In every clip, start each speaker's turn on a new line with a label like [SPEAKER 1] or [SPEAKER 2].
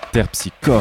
[SPEAKER 1] Terpsichore.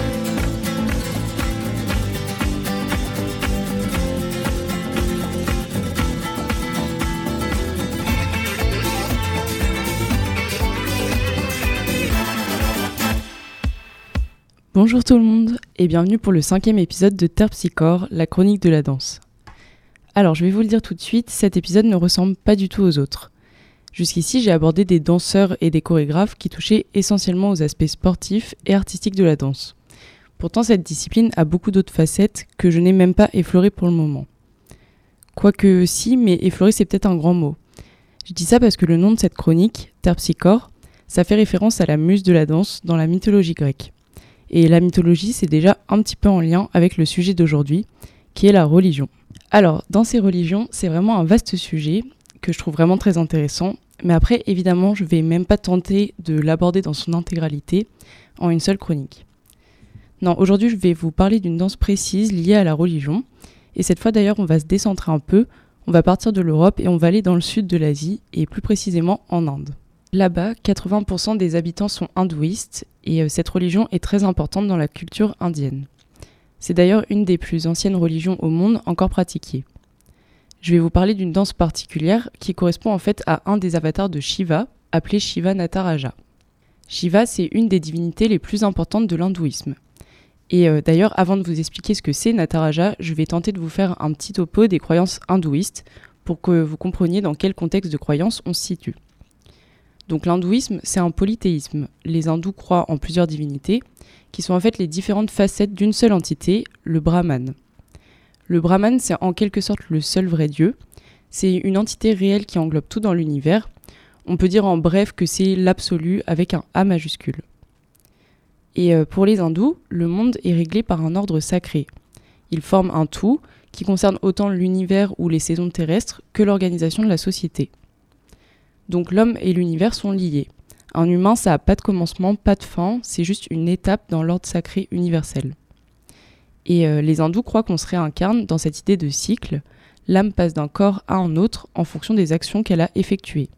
[SPEAKER 2] Bonjour tout le monde et bienvenue pour le 5e épisode de Terpsichore, la chronique de la danse. Alors je vais vous le dire tout de suite, cet épisode ne ressemble pas du tout aux autres. Jusqu'ici j'ai abordé des danseurs et des chorégraphes qui touchaient essentiellement aux aspects sportifs et artistiques de la danse. Pourtant cette discipline a beaucoup d'autres facettes que je n'ai même pas effleurées pour le moment. Quoique si, mais effleurer c'est peut-être un grand mot. Je dis ça parce que le nom de cette chronique, Terpsichore, ça fait référence à la muse de la danse dans la mythologie grecque. Et la mythologie, c'est déjà un petit peu en lien avec le sujet d'aujourd'hui, qui est la religion. Alors, dans ces religions, c'est vraiment un vaste sujet que je trouve vraiment très intéressant. Mais après, évidemment, je vais même pas tenter de l'aborder dans son intégralité en une seule chronique. Non, aujourd'hui, je vais vous parler d'une danse précise liée à la religion. Et cette fois, d'ailleurs, on va se décentrer un peu. On va partir de l'Europe et on va aller dans le sud de l'Asie, et plus précisément en Inde. Là-bas, 80% des habitants sont hindouistes et cette religion est très importante dans la culture indienne. C'est d'ailleurs une des plus anciennes religions au monde encore pratiquée. Je vais vous parler d'une danse particulière qui correspond en fait à un des avatars de Shiva, appelé Shiva Nataraja. Shiva, c'est une des divinités les plus importantes de l'hindouisme. Et d'ailleurs, avant de vous expliquer ce que c'est Nataraja, je vais tenter de vous faire un petit topo des croyances hindouistes pour que vous compreniez dans quel contexte de croyance on se situe. Donc l'hindouisme, c'est un polythéisme. Les hindous croient en plusieurs divinités, qui sont en fait les différentes facettes d'une seule entité, le Brahman. Le Brahman, c'est en quelque sorte le seul vrai Dieu. C'est une entité réelle qui englobe tout dans l'univers. On peut dire en bref que c'est l'absolu avec un A majuscule. Et pour les hindous, le monde est réglé par un ordre sacré. Il forme un tout qui concerne autant l'univers ou les saisons terrestres que l'organisation de la société. Donc l'homme et l'univers sont liés. Un humain, ça n'a pas de commencement, pas de fin, c'est juste une étape dans l'ordre sacré universel. Et les hindous croient qu'on se réincarne dans cette idée de cycle. L'âme passe d'un corps à un autre en fonction des actions qu'elle a effectuées.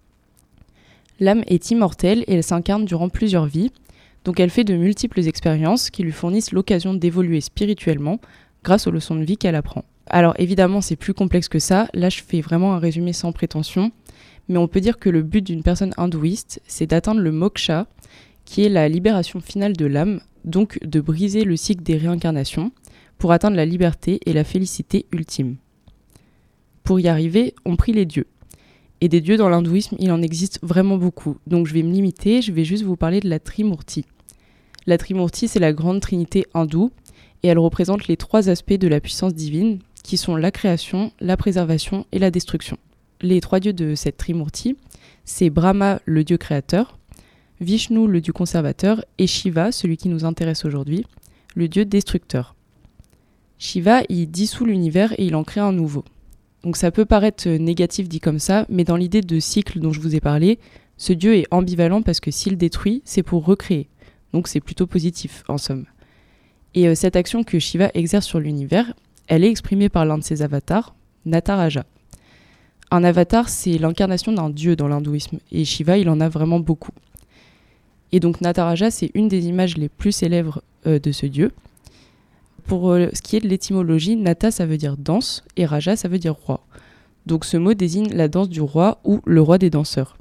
[SPEAKER 2] L'âme est immortelle et elle s'incarne durant plusieurs vies, donc elle fait de multiples expériences qui lui fournissent l'occasion d'évoluer spirituellement grâce aux leçons de vie qu'elle apprend. Alors évidemment, c'est plus complexe que ça, là je fais vraiment un résumé sans prétention. Mais on peut dire que le but d'une personne hindouiste, c'est d'atteindre le moksha, qui est la libération finale de l'âme, donc de briser le cycle des réincarnations, pour atteindre la liberté et la félicité ultime. Pour y arriver, on prie les dieux. Et des dieux dans l'hindouisme, il en existe vraiment beaucoup, donc je vais me limiter, je vais juste vous parler de la Trimurti. La Trimurti, c'est la grande trinité hindoue, et elle représente les 3 aspects de la puissance divine, qui sont la création, la préservation et la destruction. Les 3 dieux de cette Trimurti, c'est Brahma, le dieu créateur, Vishnu, le dieu conservateur, et Shiva, celui qui nous intéresse aujourd'hui, le dieu destructeur. Shiva, il dissout l'univers et il en crée un nouveau. Donc ça peut paraître négatif dit comme ça, mais dans l'idée de cycle dont je vous ai parlé, ce dieu est ambivalent parce que s'il détruit, c'est pour recréer. Donc c'est plutôt positif, en somme. Et cette action que Shiva exerce sur l'univers, elle est exprimée par l'un de ses avatars, Nataraja. Un avatar, c'est l'incarnation d'un dieu dans l'hindouisme, et Shiva, il en a vraiment beaucoup. Et donc Nataraja, c'est une des images les plus célèbres de ce dieu. Pour ce qui est de l'étymologie, Nata, ça veut dire danse, et Raja, ça veut dire roi. Donc ce mot désigne la danse du roi ou le roi des danseurs.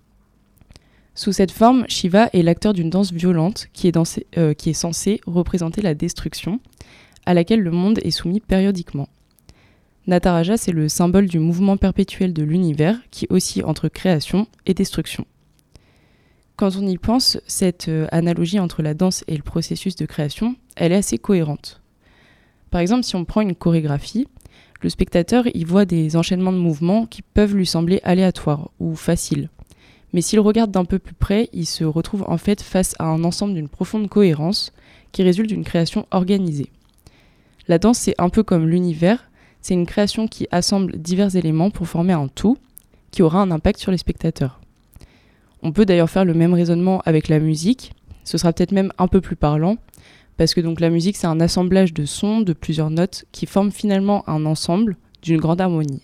[SPEAKER 2] Sous cette forme, Shiva est l'acteur d'une danse violente qui est censée représenter la destruction, à laquelle le monde est soumis périodiquement. Nataraja, c'est le symbole du mouvement perpétuel de l'univers qui oscille entre création et destruction. Quand on y pense, cette analogie entre la danse et le processus de création, elle est assez cohérente. Par exemple, si on prend une chorégraphie, le spectateur y voit des enchaînements de mouvements qui peuvent lui sembler aléatoires ou faciles. Mais s'il regarde d'un peu plus près, il se retrouve en fait face à un ensemble d'une profonde cohérence qui résulte d'une création organisée. La danse, c'est un peu comme l'univers. C'est une création qui assemble divers éléments pour former un tout qui aura un impact sur les spectateurs. On peut d'ailleurs faire le même raisonnement avec la musique, ce sera peut-être même un peu plus parlant, parce que donc la musique c'est un assemblage de sons, de plusieurs notes, qui forment finalement un ensemble d'une grande harmonie.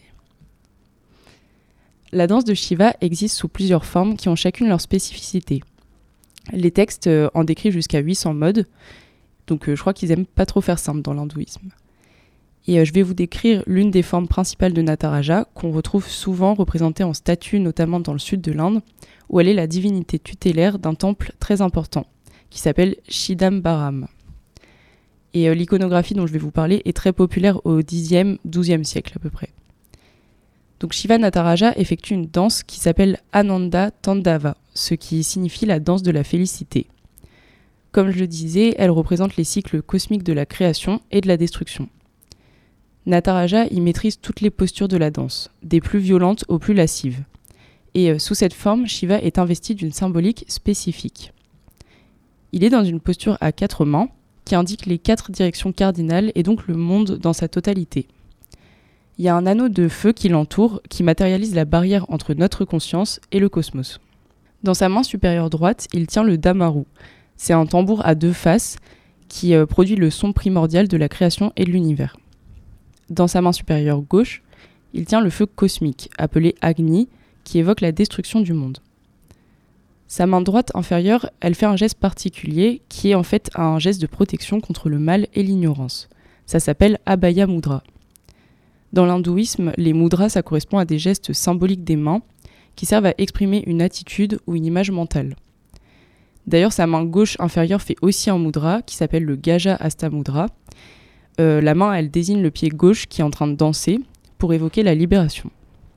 [SPEAKER 2] La danse de Shiva existe sous plusieurs formes qui ont chacune leur spécificité. Les textes en décrivent jusqu'à 800 modes, donc je crois qu'ils aiment pas trop faire simple dans l'hindouisme. Et je vais vous décrire l'une des formes principales de Nataraja, qu'on retrouve souvent représentée en statue, notamment dans le sud de l'Inde, où elle est la divinité tutélaire d'un temple très important, qui s'appelle Chidambaram. Et l'iconographie dont je vais vous parler est très populaire au Xe, XIIe siècle à peu près. Donc Shiva Nataraja effectue une danse qui s'appelle Ananda Tandava, ce qui signifie la danse de la félicité. Comme je le disais, elle représente les cycles cosmiques de la création et de la destruction. Nataraja y maîtrise toutes les postures de la danse, des plus violentes aux plus lascives. Et sous cette forme, Shiva est investi d'une symbolique spécifique. Il est dans une posture à 4 mains, qui indique les 4 directions cardinales et donc le monde dans sa totalité. Il y a un anneau de feu qui l'entoure, qui matérialise la barrière entre notre conscience et le cosmos. Dans sa main supérieure droite, il tient le damaru. C'est un tambour à 2 faces qui produit le son primordial de la création et de l'univers. Dans sa main supérieure gauche, il tient le feu cosmique, appelé Agni, qui évoque la destruction du monde. Sa main droite inférieure, elle fait un geste particulier, qui est en fait un geste de protection contre le mal et l'ignorance. Ça s'appelle Abhaya Mudra. Dans l'hindouisme, les mudras, ça correspond à des gestes symboliques des mains, qui servent à exprimer une attitude ou une image mentale. D'ailleurs, sa main gauche inférieure fait aussi un mudra, qui s'appelle le Gaja Hasta Mudra. La main, elle désigne le pied gauche qui est en train de danser pour évoquer la libération.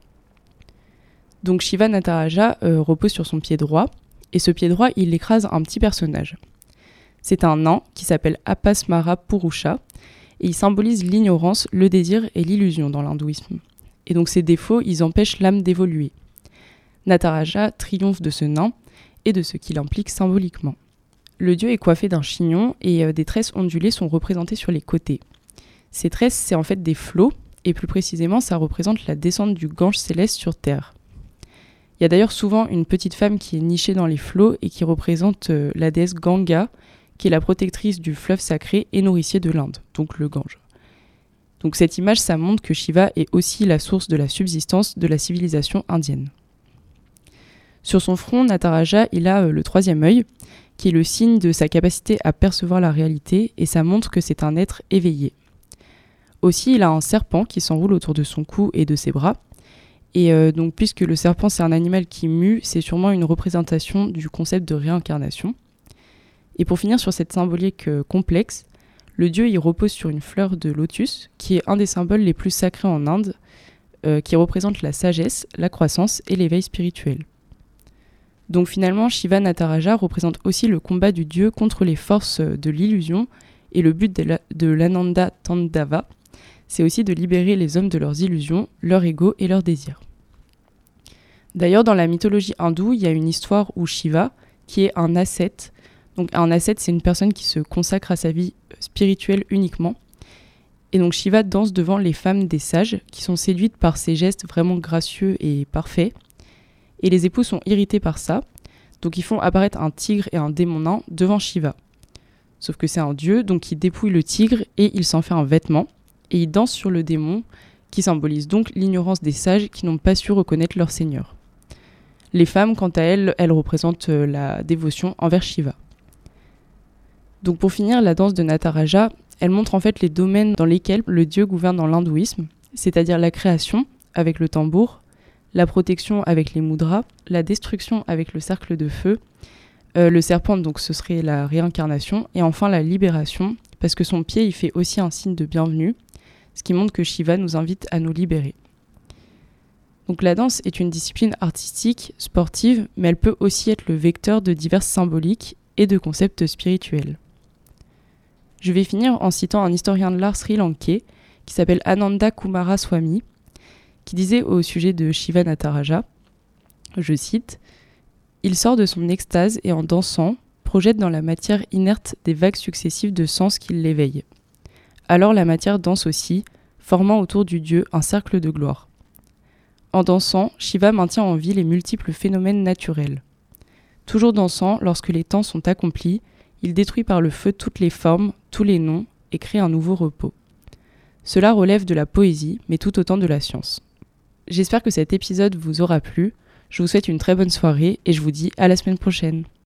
[SPEAKER 2] Donc Shiva Nataraja repose sur son pied droit, et ce pied droit, il écrase un petit personnage. C'est un nain qui s'appelle Apasmara Purusha, et il symbolise l'ignorance, le désir et l'illusion dans l'hindouisme. Et donc ces défauts, ils empêchent l'âme d'évoluer. Nataraja triomphe de ce nain et de ce qu'il implique symboliquement. Le dieu est coiffé d'un chignon et des tresses ondulées sont représentées sur les côtés. Ces tresses, c'est en fait des flots, et plus précisément, ça représente la descente du Gange céleste sur Terre. Il y a d'ailleurs souvent une petite femme qui est nichée dans les flots et qui représente la déesse Ganga, qui est la protectrice du fleuve sacré et nourricier de l'Inde, donc le Gange. Donc cette image, ça montre que Shiva est aussi la source de la subsistance de la civilisation indienne. Sur son front, Nataraja, il a le 3e œil, qui est le signe de sa capacité à percevoir la réalité, et ça montre que c'est un être éveillé. Aussi, il a un serpent qui s'enroule autour de son cou et de ses bras, et donc puisque le serpent c'est un animal qui mue, c'est sûrement une représentation du concept de réincarnation. Et pour finir sur cette symbolique complexe, le dieu y repose sur une fleur de lotus, qui est un des symboles les plus sacrés en Inde, qui représente la sagesse, la croissance et l'éveil spirituel. Donc finalement, Shiva Nataraja représente aussi le combat du dieu contre les forces de l'illusion, et le but de l'Ananda Tandava, c'est aussi de libérer les hommes de leurs illusions, leur ego et leurs désirs. D'ailleurs, dans la mythologie hindoue, il y a une histoire où Shiva, qui est un ascète, donc un ascète, c'est une personne qui se consacre à sa vie spirituelle uniquement, et donc Shiva danse devant les femmes des sages, qui sont séduites par ses gestes vraiment gracieux et parfaits, et les époux sont irrités par ça, donc ils font apparaître un tigre et un démon nain devant Shiva. Sauf que c'est un dieu, donc il dépouille le tigre et il s'en fait un vêtement, et il danse sur le démon, qui symbolise donc l'ignorance des sages qui n'ont pas su reconnaître leur seigneur. Les femmes, quant à elles, elles représentent la dévotion envers Shiva. Donc pour finir, la danse de Nataraja, elle montre en fait les domaines dans lesquels le dieu gouverne dans l'hindouisme, c'est-à-dire la création avec le tambour, la protection avec les mudras, la destruction avec le cercle de feu, le serpent, donc ce serait la réincarnation, et enfin la libération, parce que son pied il fait aussi un signe de bienvenue, ce qui montre que Shiva nous invite à nous libérer. Donc la danse est une discipline artistique, sportive, mais elle peut aussi être le vecteur de diverses symboliques et de concepts spirituels. Je vais finir en citant un historien de l'art sri-lankais qui s'appelle Ananda Kumara Swamy, qui disait au sujet de Shiva Nataraja, je cite, « Il sort de son extase et en dansant, projette dans la matière inerte des vagues successives de sens qui l'éveillent. Alors la matière danse aussi, formant autour du dieu un cercle de gloire. En dansant, Shiva maintient en vie les multiples phénomènes naturels. Toujours dansant, lorsque les temps sont accomplis, il détruit par le feu toutes les formes, tous les noms, et crée un nouveau repos. Cela relève de la poésie, mais tout autant de la science. » J'espère que cet épisode vous aura plu. Je vous souhaite une très bonne soirée et je vous dis à la semaine prochaine.